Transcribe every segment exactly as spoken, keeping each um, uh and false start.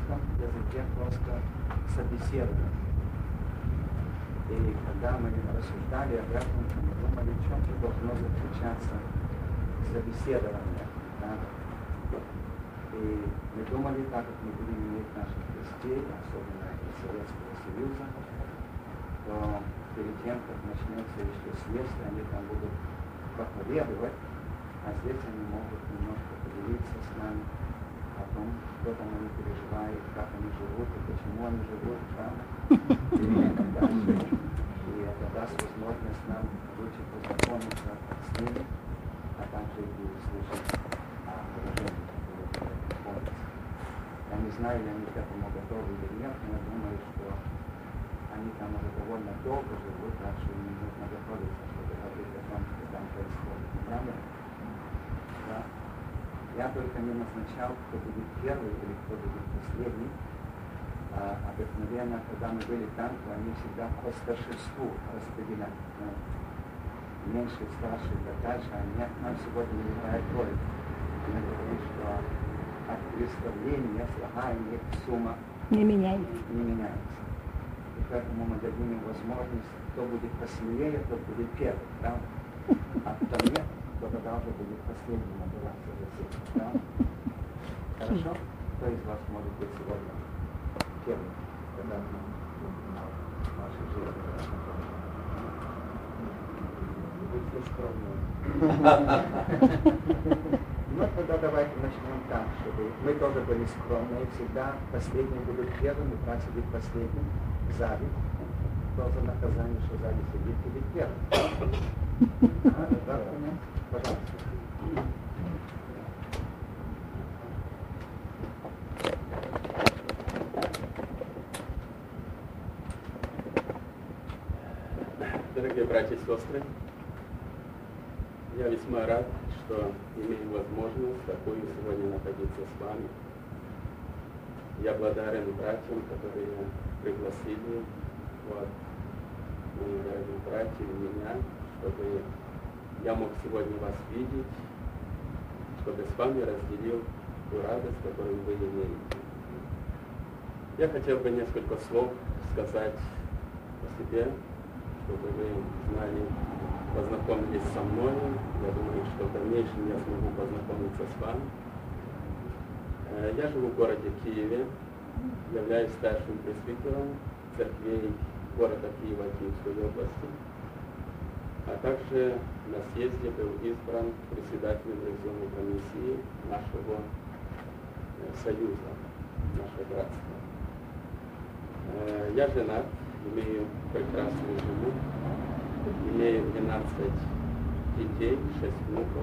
русском языке просто собеседовать. И когда мы рассуждали об этом, мы думали, в чем же должно заключаться собеседование. Да? И мы думали, так как мы будем иметь наших гостей, особенно из Советского Союза, то перед тем, как начнется еще съезд, они там будут проповедовать, а здесь они могут немножко поделиться с нами о том, что там они переживают, как они живут и почему они живут там. И так дальше. И это даст возможность нам лучше познакомиться с ними, а также и услышать о положении, которое находится. Я не знаю, ли они к этому готовы или нет, но я думаю, что они там уже довольно долго живут, так что им нужно готовиться, чтобы говорить о том, что там происходит. Правда? Да. Я только не назначал, кто будет первый или кто будет последний. А, обыкновенно, когда мы были там, то они всегда по старшинству распределяли. Ну, меньше, старше и так дальше, а нет, нам сегодня не играет роль. Мы говорим, что от представления слагаемых сумма не меняется. не меняется. И поэтому мы дадим им возможность, кто будет посмелее, тот будет первый. Да? А кто нет, то тогда уже будет последним отдаваться за всех. Да? Хорошо? Кто из вас может быть сегодня первым, когда мы в нашей жизни рассмотрим? Будьте скромны. Ну, тогда давайте начнем так, чтобы мы тоже были скромны. Всегда последние будут первым, и так сидит последним сзади. Тоже наказание, что сзади сидит, будет первым. А, да, пожалуйста. Дорогие братья и сестры, я весьма рад, что имею возможность такую сегодня находиться с вами. Я благодарен братьям, которые пригласили вот, моих дорогих братьев и меня, чтобы я мог сегодня вас видеть, чтобы с вами разделил ту радость, которую вы имеете. Я хотел бы несколько слов сказать о себе, чтобы вы знали, познакомились со мной. Я думаю, что в дальнейшем я смогу познакомиться с вами. Я живу в городе Киеве, являюсь старшим пресвитером церквей города Киева Киевской области, а также на съезде был избран председателем ревизионной комиссии нашего союза, нашего братства. Я женат, имею прекрасную жену, имею двенадцать детей, шесть внуков.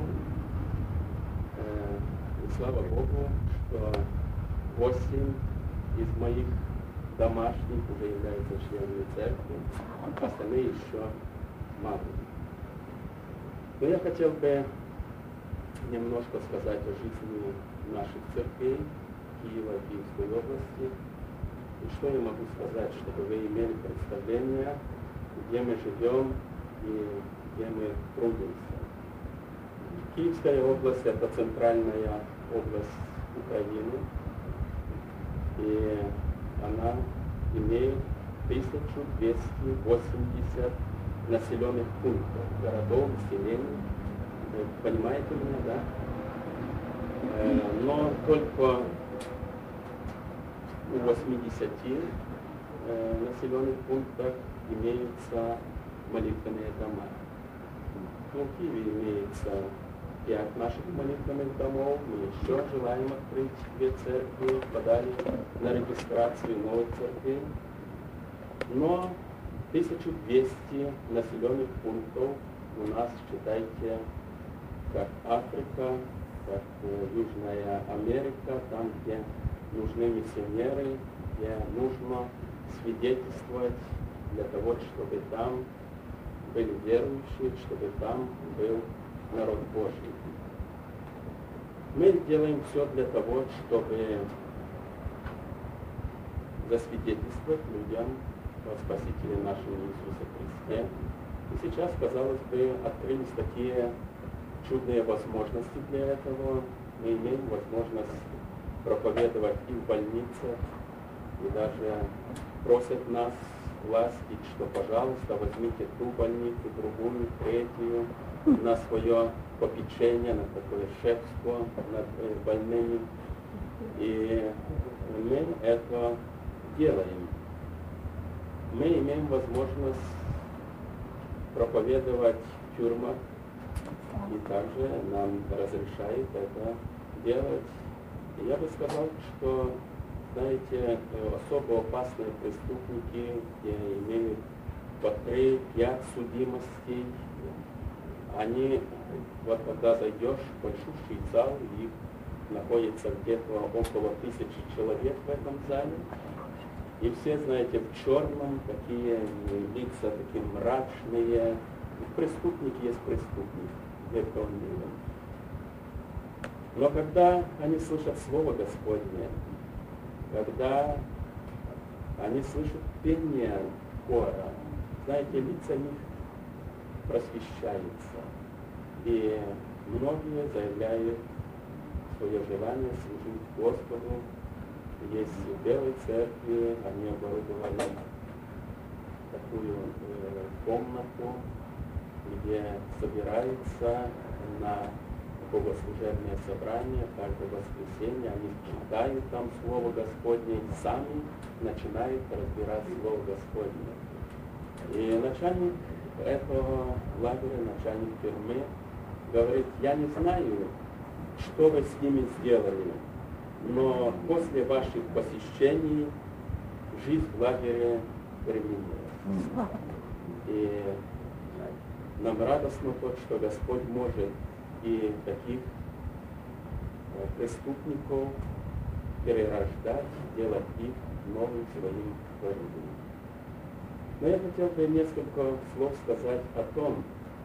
И слава Богу, что восемь из моих домашних уже являются членами церкви, остальные еще маленькие. Но я хотел бы немножко сказать о жизни наших церквей Киева, Киевской области. И что я могу сказать, чтобы вы имели представление, где мы живем и где мы трудимся. Киевская область – это центральная область Украины, и она имеет тысячу двести восемьдесят населенных пунктов, городов, селений. Вы понимаете меня, да? Но только у восьмидесяти населенных пунктах имеются молитвенные дома. В Киеве имеется пять наших молитвенных домов. Мы еще желаем открыть две церкви, подали на регистрацию новых церквей. Но тысяча двести населенных пунктов у нас, считайте, как Африка, как Южная Америка, там, где нужны миссионеры, где нужно свидетельствовать для того, чтобы там были верующие, чтобы там был народ Божий. Мы делаем все для того, чтобы засвидетельствовать людям о Спасителе нашем Иисусе Христе. И сейчас, казалось бы, открылись такие чудные возможности для этого. Мы имеем возможность проповедовать и в больницах, и даже просят нас, власти, что, пожалуйста, возьмите ту больницу, другую, третью на свое попечение, на такое шефство над больными. И мы это делаем. Мы имеем возможность проповедовать в тюрьмах, и также нам разрешают это делать. И я бы сказал, что, знаете, особо опасные преступники, где имеют по три-пять судимостей, они, вот когда зайдешь в большущий зал, их находится где-то около тысячи человек в этом зале, и все, знаете, в черном, такие лица, такие мрачные. Преступник есть преступник, где бы он ни был. Но когда они слышат Слово Господне, когда они слышат пение хора, знаете, лица них просвещаются. И многие заявляют свое желание служить Господу. Есть в Белой Церкви, они оборудовали такую э, комнату, где собираются на богослужебное собрание каждое воскресенье. Они читают там Слово Господне и сами начинают разбирать Слово Господне. И начальник этого лагеря, начальник тюрьмы, говорит: я не знаю, что вы с ними сделали, но после ваших посещений жизнь в лагере переменилась. И нам радостно то, что Господь может и таких преступников перерождать, делать их новым своим творением. Но я хотел бы несколько слов сказать о том,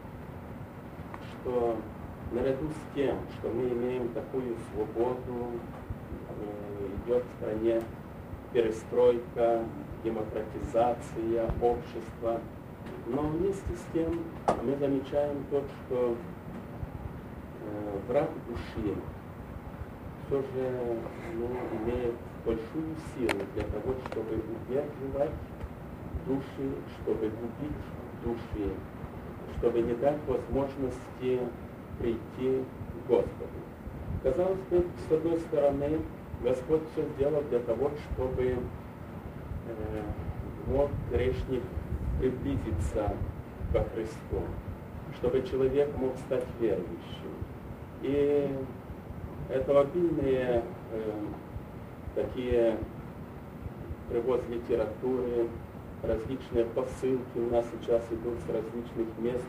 что наряду с тем, что мы имеем такую свободу, идет в стране перестройка, демократизация общества, но вместе с тем мы замечаем то, что э, враг души все же ну, имеет большую силу для того, чтобы удерживать души, чтобы губить души, чтобы не дать возможности прийти к Господу. Казалось бы, с одной стороны, Господь все сделал для того, чтобы э, мог грешник приблизиться ко Христу, чтобы человек мог стать верующим. И это обильные э, такие привоз литературы, различные посылки у нас сейчас идут с различных мест,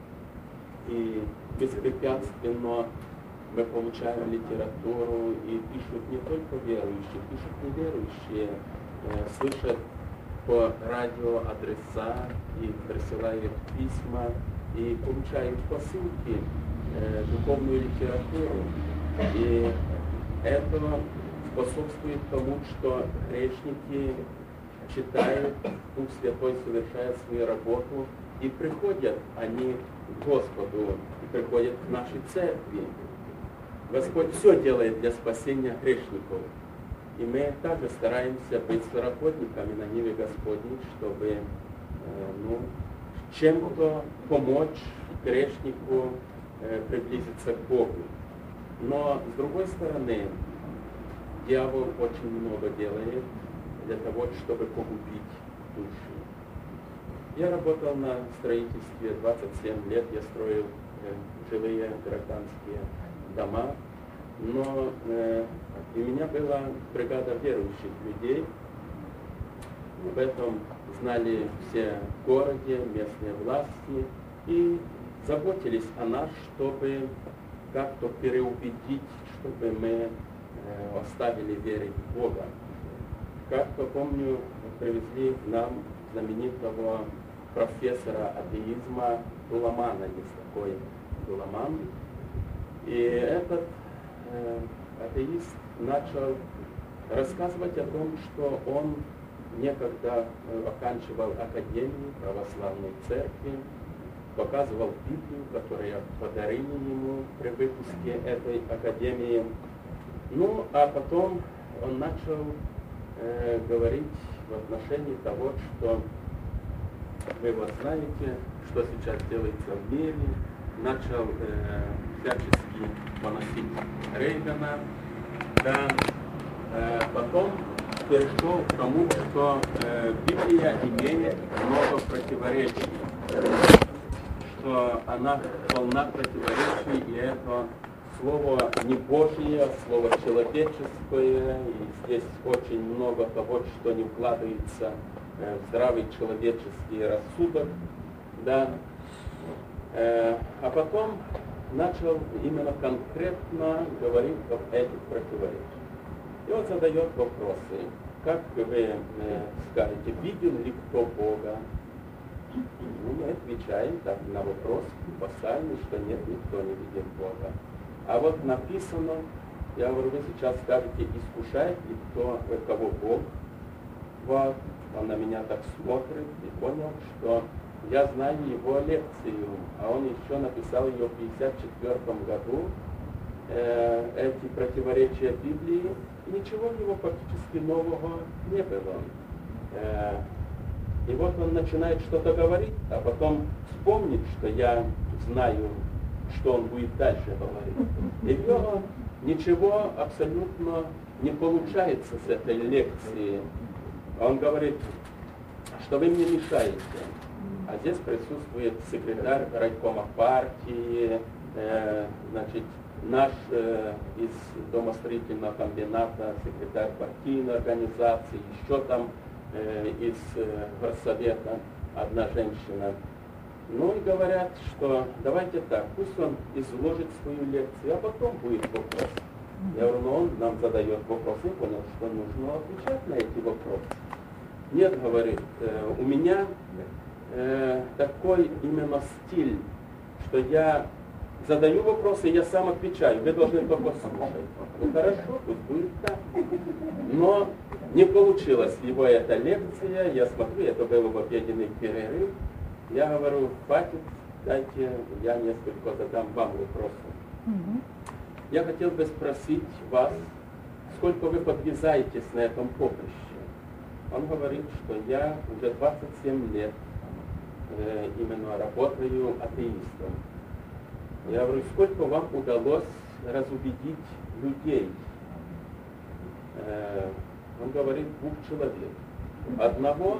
и беспрепятственно мы получаем литературу, и пишут не только верующие, пишут неверующие, э, слышат по радио адреса и присылают письма, и получают посылки, э, духовную литературу. И это способствует тому, что грешники читают, Дух Святой совершает свою работу, и приходят они к Господу, и приходят к нашей церкви. Господь все делает для спасения грешников. И мы также стараемся быть соработниками на ниве Господней, чтобы э, ну, чем-то помочь грешнику э, приблизиться к Богу. Но с другой стороны, дьявол очень много делает для того, чтобы погубить души. Я работал на строительстве двадцать семь лет, я строил э, жилые гражданские дома, но э, у меня была бригада верующих людей. Об этом знали все в городе, местные власти, и заботились о нас, чтобы как-то переубедить, чтобы мы э, оставили верить в Бога. Как-то, помню, привезли к нам знаменитого профессора атеизма Дуламана, есть такой Дуламан. И этот э, атеист начал рассказывать о том, что он некогда э, оканчивал Академию Православной Церкви, показывал Библию, которую подарили ему при выпуске этой Академии. Ну, а потом он начал э, говорить в отношении того, что вы вот знаете, что сейчас делается в мире, начал э, всячески поносить Рейгана, да, э, потом перешел к тому, что э, Библия имеет много противоречий, что она полна противоречий, и это слово не Божье, а слово человеческое, и здесь очень много того, что не вкладывается э, в здравый человеческий рассудок, да. Э, а потом начал именно конкретно говорить об этих противоречиях. И он задает вопросы. Как вы э, скажете, видел ли кто Бога? Ну, мы отвечаем так на вопрос поставим, что нет, никто не видит Бога. А вот написано, я говорю, вы сейчас скажете, искушает ли кто, кого Бог? Вот, он на меня так смотрит и понял, что я знаю его лекцию, а он еще написал ее в пятьдесят четвёртом году, э, эти противоречия Библии, и ничего в него фактически нового не было. Э, и вот он начинает что-то говорить, а потом вспомнит, что я знаю, что он будет дальше говорить. И в него ничего абсолютно не получается с этой лекции. Он говорит, что вы мне мешаете. А здесь присутствует секретарь райкома партии, э, значит, наш э, из домостроительного комбината, секретарь партийной организации, еще там э, из э, горсовета одна женщина. Ну и говорят, что давайте так, пусть он изложит свою лекцию, а потом будет вопрос. Я говорю, ну он нам задает вопрос, и понял, что нужно отвечать на эти вопросы. Нет, говорит, э, у меня э, такой именно стиль, что я задаю вопросы, я сам отвечаю, вы должны только слушать. Ну хорошо, пусть будет так. Но не получилась его эта лекция, я смотрю, это был в обеденный перерыв. Я говорю, хватит, дайте я несколько задам вам вопросов. Mm-hmm. Я хотел бы спросить вас, сколько вы подвязаетесь на этом поприще? Он говорит, что я уже двадцать семь лет э, именно работаю атеистом. Я говорю, сколько вам удалось разубедить людей? Э, он говорит, двух человек. Одного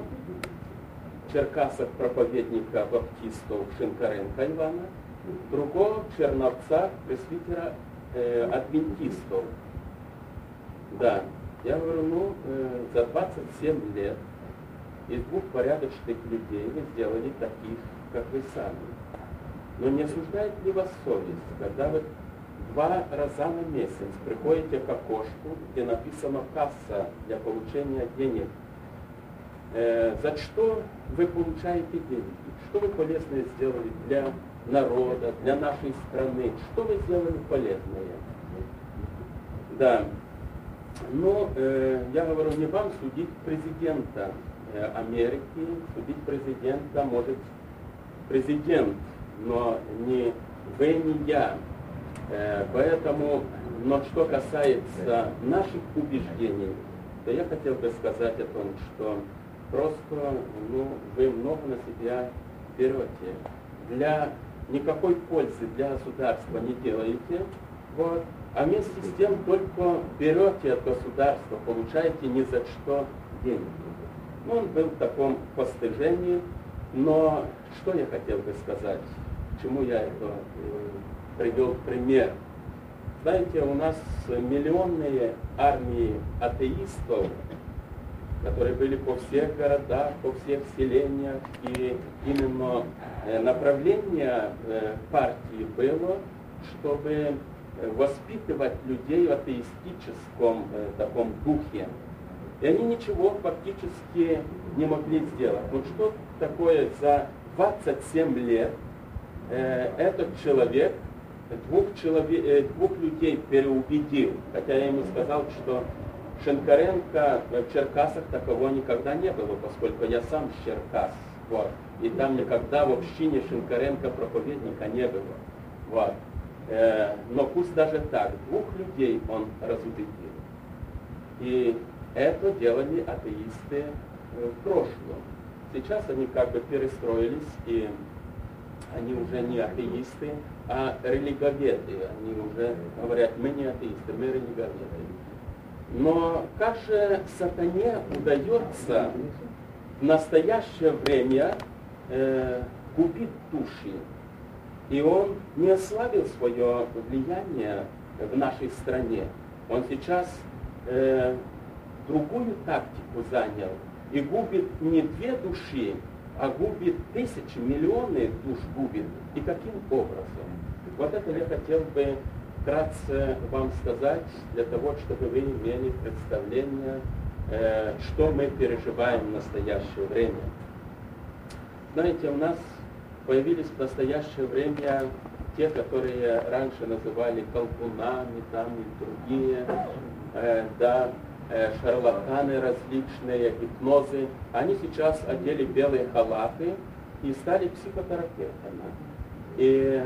в Черкасах проповедника баптистов Шинкаренко Ивана, другого в Черновцах пресвитера э, адвентистов. Да. Я говорю, ну, э, за двадцать семь лет из двух порядочных людей вы сделали таких, как вы сами. Но не осуждает ли вас совесть, когда вы два раза на месяц приходите к окошку, где написано «касса» для получения денег? Э, за что вы получаете деньги? Что вы полезное сделали для народа, для нашей страны? Что вы сделали полезное? Да. Ну, э, я говорю, не вам судить президента э, Америки, судить президента может президент, но не вы, не я. Э, поэтому, но что касается наших убеждений, то я хотел бы сказать о том, что просто ну, вы много на себя берете. Для никакой пользы для государства не делаете. Вот. А вместе с тем только берете от государства, получаете ни за что деньги. Ну, он был в таком постыжении, но что я хотел бы сказать, к чему я это э, привел пример. Знаете, у нас миллионные армии атеистов, которые были по всех городах, по всех селениях, и именно э, направление э, партии было, чтобы воспитывать людей в атеистическом э, таком духе. И они ничего фактически не могли сделать. Вот что такое за двадцать семь лет э, этот человек двух, человек э, двух людей переубедил. Хотя я ему сказал, что Шинкаренко в Черкасах такового никогда не было, поскольку я сам с Черкас. Вот. И там никогда в общине Шинкаренко проповедника не было. Вот. Э, но пусть даже так, двух людей он разубедил. И это делали атеисты в прошлом. Сейчас они как бы перестроились, и они уже не атеисты, а религоведы. Они уже говорят, мы не атеисты, мы религоведы. Но как же сатане удается в настоящее время э, губить души? И он не ослабил свое влияние в нашей стране. Он сейчас э, другую тактику занял и губит не две души, а губит тысячи, миллионы душ губит. И каким образом? Вот это я хотел бы вкратце вам сказать, для того, чтобы вы имели представление, э, что мы переживаем в настоящее время. Знаете, у нас появились в настоящее время те, которые раньше называли колдунами, там и другие, э, да, э, шарлатаны различные, гипнозы. Они сейчас одели белые халаты и стали психотерапевтами. И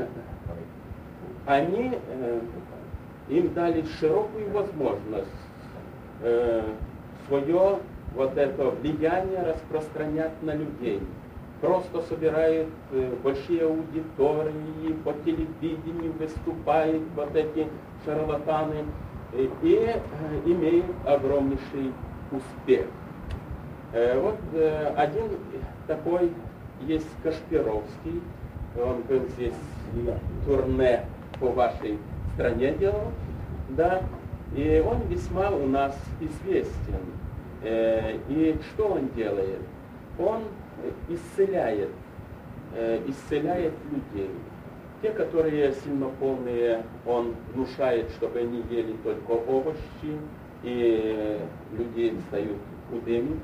они, э, им дали широкую возможность э, свое вот это влияние распространять на людей. Просто собирают э, большие аудитории, по телевидению выступают вот эти шарлатаны и, и э, имеют огромнейший успех. Э, вот э, один такой есть Кашпировский, он был здесь турне по вашей стране делал, да, и он весьма у нас известен. Э, и что он делает? Он исцеляет, э, исцеляет людей. Те, которые сильнополные, он внушает, чтобы они ели только овощи, и люди стают худыми.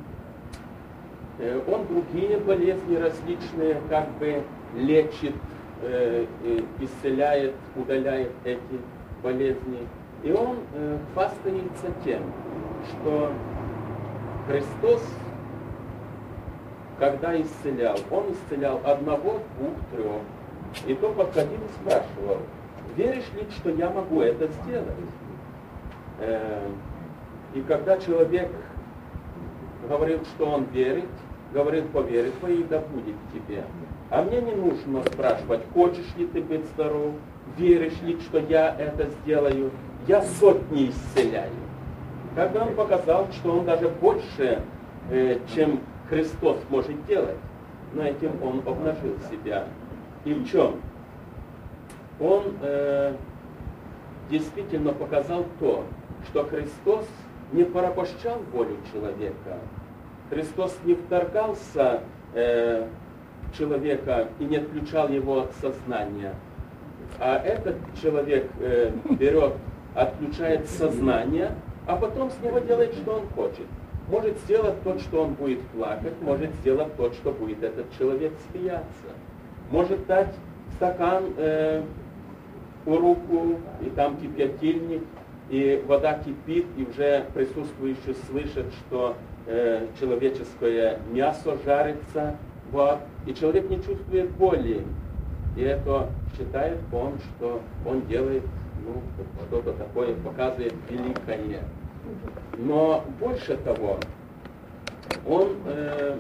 Э, он другие болезни различные как бы лечит, э, исцеляет, удаляет эти болезни. И он э, хвастается тем, что Христос, когда исцелял, он исцелял одного, двух, трех. И то подходил и спрашивал, веришь ли, что я могу это сделать? Э, и когда человек говорил, что он верит, говорил, по вере твоей да будет тебе. А мне не нужно спрашивать, хочешь ли ты быть здоров, веришь ли, что я это сделаю. Я сотни исцеляю. Когда он показал, что он даже больше, э, чем Христос может делать, но этим он обнажил себя. И в чем? Он э, действительно показал то, что Христос не порабощал волю человека. Христос не вторгался э, в человека и не отключал его сознание. А этот человек э, берет, отключает сознание, а потом с него делает, что он хочет. Может сделать то, что он будет плакать, может сделать то, что будет этот человек смеяться. Может дать стакан э, у руку, и там кипятильник, и вода кипит, и уже присутствующие слышат, что э, человеческое мясо жарится, вот, и человек не чувствует боли. И это считает он, что он делает ну, что-то такое, показывает великое. Но больше того, он э,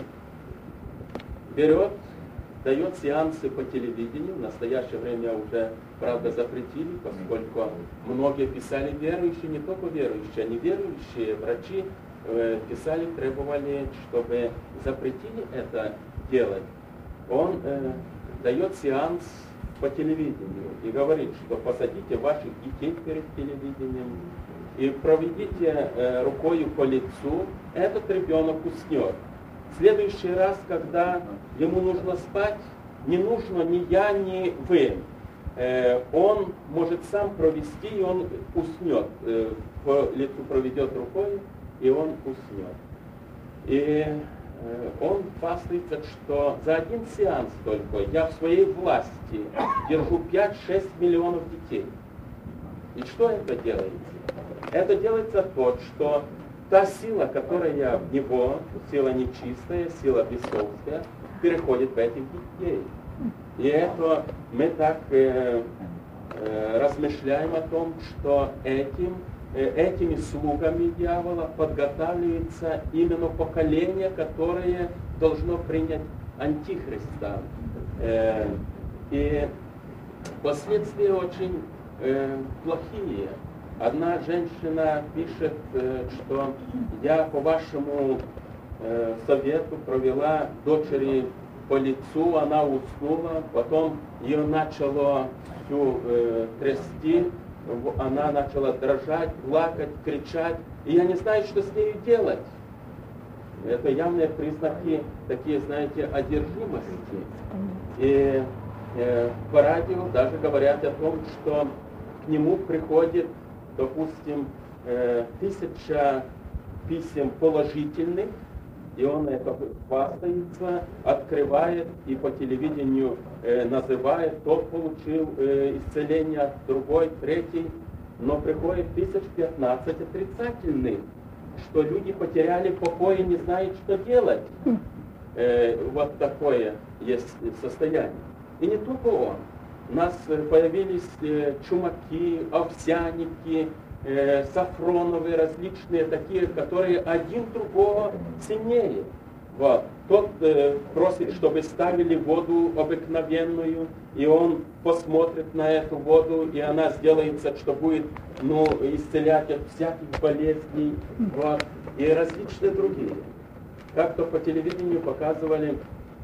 берет, дает сеансы по телевидению. В настоящее время уже, правда, запретили, поскольку многие писали верующие, не только верующие, а неверующие врачи э, писали, требовали, чтобы запретили это делать. Он э, дает сеанс по телевидению и говорит, что посадите ваших детей перед телевидением и проведите э, рукою по лицу, этот ребенок уснет. В следующий раз, когда ему нужно спать, не нужно ни я, ни вы. Э, он может сам провести, и он уснет. Э, по лицу проведет рукой, и он уснет. И э, он хвастается, что за один сеанс только я в своей власти держу пять-шесть миллионов детей. И что это делается? Это делается то, что та сила, которая в него, сила нечистая, сила бесовская, переходит в этих детей. И это мы так э, э, размышляем о том, что этим, э, этими слугами дьявола подготавливается именно поколение, которое должно принять Антихриста. Э, и последствия очень э, плохие. Одна женщина пишет, э, что я по вашему э, совету провела дочери по лицу, она уснула, потом ее начало всю э, трясти, она начала дрожать, плакать, кричать, и я не знаю, что с ней делать. Это явные признаки, такие, знаете, одержимости. И э, по радио даже говорят о том, что к нему приходит, допустим, э, тысяча писем положительных, и он это хвастается, открывает и по телевидению э, называет, тот получил э, исцеление, другой, третий, но приходит тысяч пятнадцать отрицательных, что люди потеряли покой и не знают, что делать. Э, вот такое есть состояние. И не только он. У нас появились э, чумаки, овсяники, э, сафроновые, различные такие, которые один другого сильнее. Вот. Тот э, просит, чтобы ставили воду обыкновенную, и он посмотрит на эту воду, и она сделается, что будет, ну, исцелять от всяких болезней, вот, и различные другие. Как-то по телевидению показывали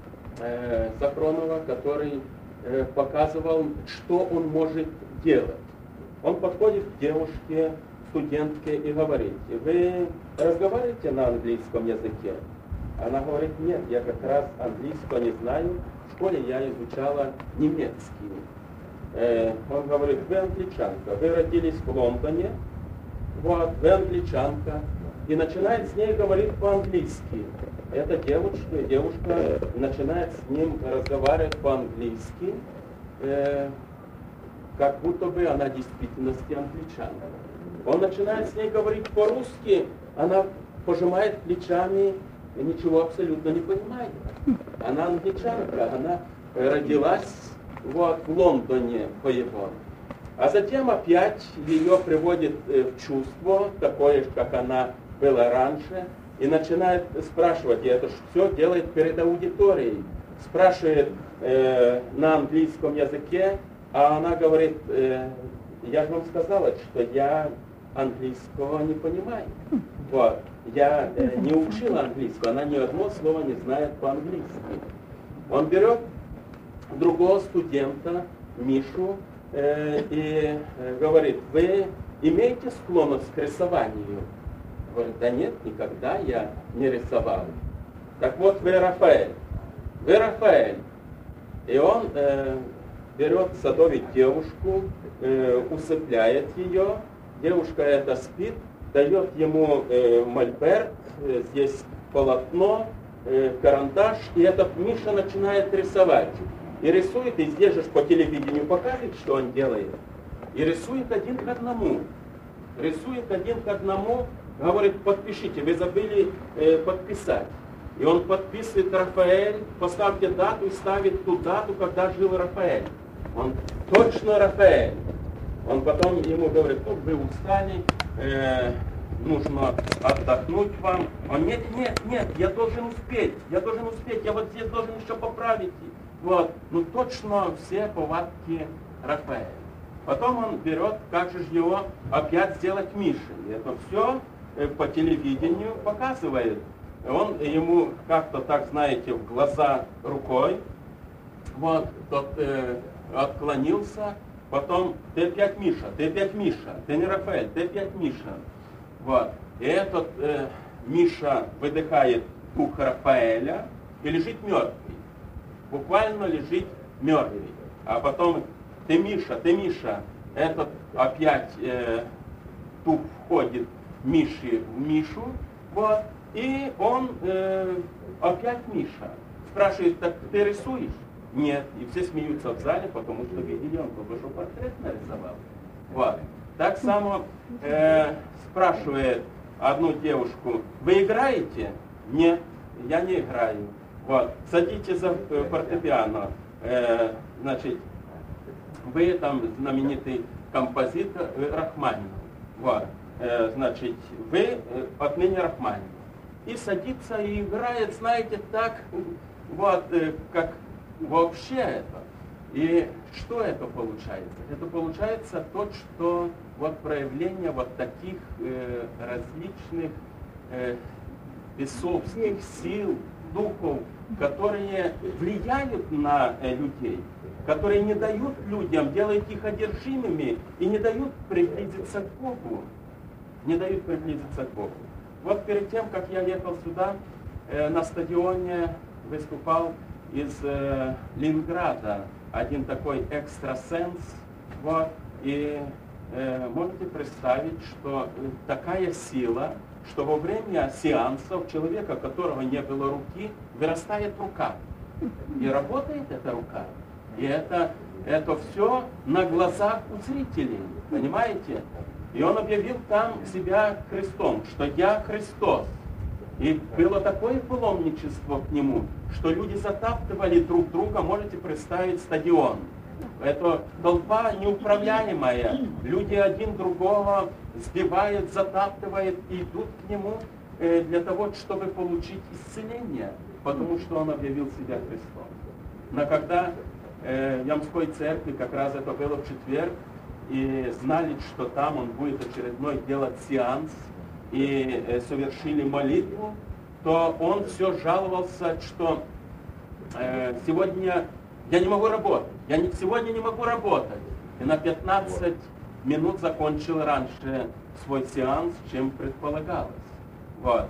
э, Сафронова, который э, показывал, что он может делать. Он подходит к девушке, студентке, и говорит: вы разговариваете на английском языке? Она говорит: нет, я как раз английского не знаю, в школе я изучала немецкий. Э, он говорит: вы англичанка, вы родились в Лондоне, вот, вы англичанка, и начинает с ней говорить по-английски. Эта девушка, девушка начинает с ним разговаривать по-английски, э, как будто бы она в действительности англичанка. Он начинает с ней говорить по-русски, она пожимает плечами, и ничего абсолютно не понимает. Она англичанка, она родилась вот, в Лондоне по его. А затем опять ее приводит в чувство, такое, как она была раньше, и начинает спрашивать, и это все делает перед аудиторией. Спрашивает э, на английском языке, а она говорит: э, я же вам сказала, что я английского не понимаю. Вот. Я э, не учила английского, она ни одно слово не знает по-английски. Он берет другого студента, Мишу, э, и э, говорит: вы имеете склонность к рисованию? Говорит: да нет, никогда я не рисовал. Так вот, вы Рафаэль. Вы Рафаэль. И он э, берет, садовит девушку, э, усыпляет ее, девушка это спит, дает ему э, мольберт, э, здесь полотно, э, карандаш, и этот Миша начинает рисовать. И рисует, и здесь же по телевидению покажет, что он делает. И рисует один к одному. Рисует один к одному, говорит: подпишите, вы забыли э, подписать. И он подписывает Рафаэль, поставьте дату и ставит ту дату, когда жил Рафаэль. Он точно Рафаэль. Он потом ему говорит: ну, вы устали, э, нужно отдохнуть вам. Он: нет, нет, нет, я должен успеть, я должен успеть, я вот здесь должен еще поправить. Вот, ну точно все повадки Рафаэля. Потом он берет, как же его опять сделать Мишей. И это все э, по телевидению показывает. Он ему как-то так, знаете, в глаза рукой, вот, тот э, отклонился. Потом: ты опять Миша, ты опять Миша, ты не Рафаэль, ты опять Миша. Вот. И этот э, Миша выдыхает дух Рафаэля и лежит мертвый. Буквально лежит мертвый. А потом: ты Миша, ты Миша. Этот опять э, дух входит Миши в Мишу. Вот. И он э, опять Миша. Спрашивает: так ты рисуешь? Нет. И все смеются в зале, потому что видели, он только что портрет нарисовал. Вот. Так само э, спрашивает одну девушку: вы играете? Нет, я не играю. Вот. Садитесь за фортепиано. Э, значит, вы там знаменитый композитор э, Рахманинов. Вот. Э, значит, вы э, отныне Рахманинов. И садится и играет, знаете, так, вот, э, как вообще это. И что это получается? Это получается то, что вот проявление вот таких э, различных э, бесовских сил, духов, которые влияют на э, людей, которые не дают людям, делают их одержимыми и не дают приблизиться к Богу. Не дают приблизиться к Богу. Вот перед тем, как я ехал сюда, э, на стадионе выступал из э, Ленинграда один такой экстрасенс. Вот, и э, можете представить, что такая сила, что во время сеансов человека, у которого не было руки, вырастает рука. И работает эта рука. И это, это все на глазах у зрителей. Понимаете? И он объявил там себя Христом, что я Христос. И было такое паломничество к нему, что люди затаптывали друг друга, можете представить стадион. Это толпа неуправляемая. Люди один другого сбивают, затаптывают и идут к нему э, для того, чтобы получить исцеление, потому что он объявил себя Христом. Но когда э, в Ямской церкви, как раз это было в четверг, и знали, что там он будет очередной делать сеанс, и э, совершили молитву, то он все жаловался, что э, сегодня я не могу работать, я не, сегодня не могу работать. И на пятнадцать минут закончил раньше свой сеанс, чем предполагалось. Вот.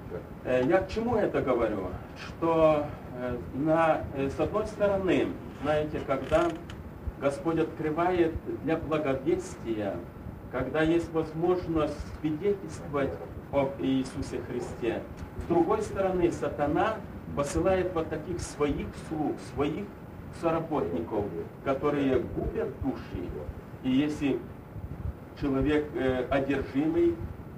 Э, я к чему это говорю? Что э, на, э, с одной стороны, знаете, когда Господь открывает для благовестия, когда есть возможность свидетельствовать об Иисусе Христе. С другой стороны, сатана посылает вот таких своих слуг, своих соработников, которые губят души. И если человек э, одержимый,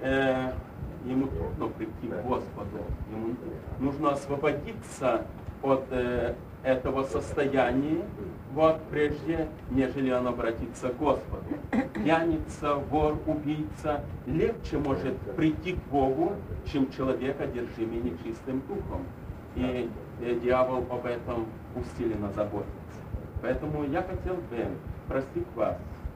э, ему трудно прийти к Господу, ему нужно освободиться от э, этого состояния, вот, прежде, нежели он обратится к Господу. Пьяница, вор, убийца легче может прийти к Богу, чем человек, одержимый нечистым духом. И, и дьявол об этом усиленно заботится. Поэтому я хотел бы просить вас.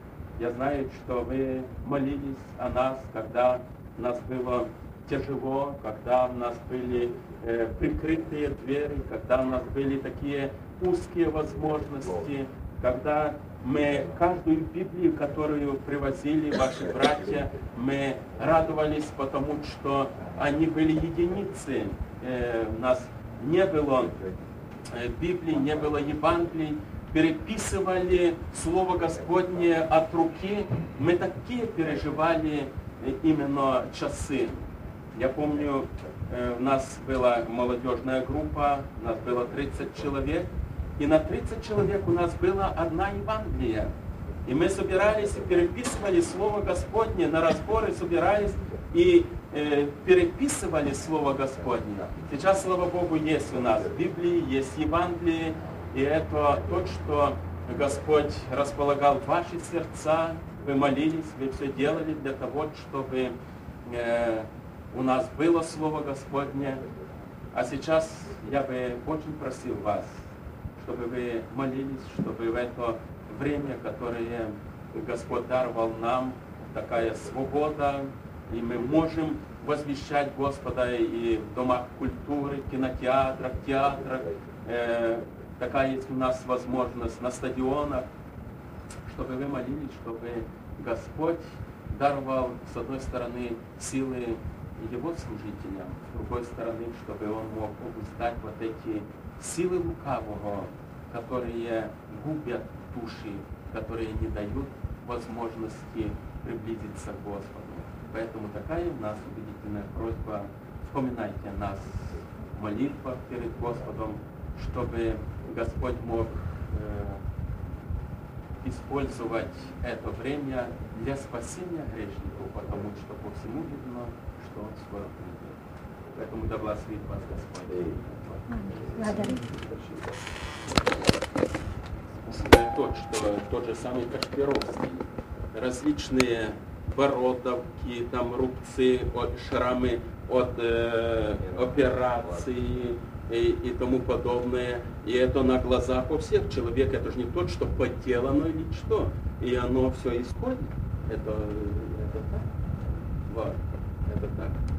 Я знаю, что вы молились о нас, когда у нас было тяжело, когда у нас были э, прикрытые двери, когда у нас были такие узкие возможности, когда мы каждую Библию, которую привозили ваши братья, мы радовались, потому что они были единицы. Э, у нас не было э, Библии, не было Евангелий, переписывали Слово Господне от руки. Мы такие переживали э, именно часы. Я помню, у нас была молодежная группа, у нас было тридцать человек, и на тридцать человек у нас была одна Евангелие. И мы собирались и переписывали Слово Господне, на разборы собирались и э, переписывали Слово Господне. Сейчас, слава Богу, есть у нас Библия, есть Евангелие, и это то, что Господь располагал ваши сердца, вы молились, вы все делали для того, чтобы э, у нас было Слово Господне. А сейчас я бы очень просил вас, чтобы вы молились, чтобы в это время, которое Господь даровал нам, такая свобода, и мы можем возвещать Господа и в домах культуры, кинотеатрах, театрах. Э, такая есть у нас возможность на стадионах, чтобы вы молились, чтобы Господь даровал, с одной стороны, силы его служителям, с другой стороны, чтобы он мог обуздать вот эти силы лукавого, которые губят души, которые не дают возможности приблизиться к Господу. Поэтому такая у нас убедительная просьба: вспоминайте нас в молитвах перед Господом, чтобы Господь мог э, использовать это время для спасения грешников, потому что по всему видно, что он скоро придет. Поэтому да благословит вас Господь. Благодарю. единственное тот, что тот же самый Кашпировский. Различные бородавки, там рубцы, от, шрамы от э, операции и, и тому подобное. И это на глазах у всех. Человек это же не тот, что подделано или что. И оно все исходит. Это, это так. Вот. Это так.